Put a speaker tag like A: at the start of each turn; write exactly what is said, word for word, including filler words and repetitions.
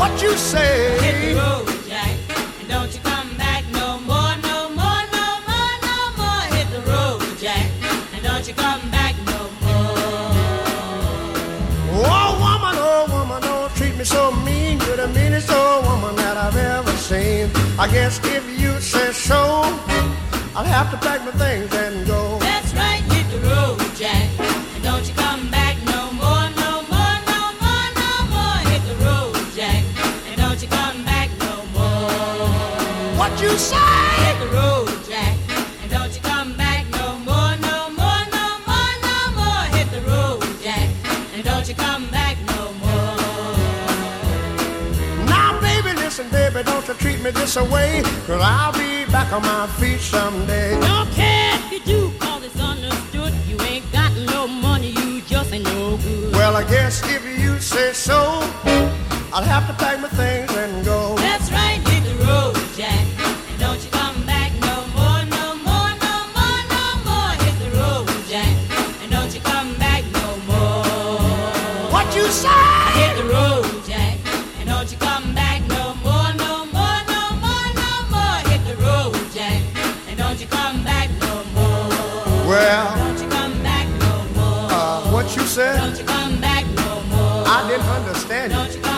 A: What you say?
B: Hit the road, Jack, and don't you come back no more, no more, no more, no more. Hit the road, Jack, and don't you come back no more.
A: Oh, woman, oh, woman, don't treat me so mean. You're the meanest old woman that I've ever seen. I guess if you say so, I'll have to pack my things and go.
B: That's right, hit the road, Jack, and don't you come back no more, no more, no more, no more. Hit the road, Jack, and don't you come back no more.
A: What you say?
B: Hit the road, Jack, and don't you come back no more, no more, no more, no more. Hit the road, Jack, and don't you come back no more.
A: Now, baby, listen, baby, don't you treat me this away, 'cause I'll be back on my feet someday.
B: Don't care if you do, 'cause it's understood. You ain't got no money, you just ain't no good.
A: Well, I guess if you say so, I'll have to pack my things and go.
B: That's right, hit the road, Jack, and don't you come back no more, no more, no more, no more. Hit the road, Jack, and don't you come back no more.
A: What you say?
B: Hit the road, Jack, and don't you come back no more, no more, no more, no more. Hit the road, Jack, and don't you come back no more.
A: Well,
B: Don't you come back no more.
A: uh, what you said?
B: Don't you come back no more.
A: I didn't understand you.
B: Don't you come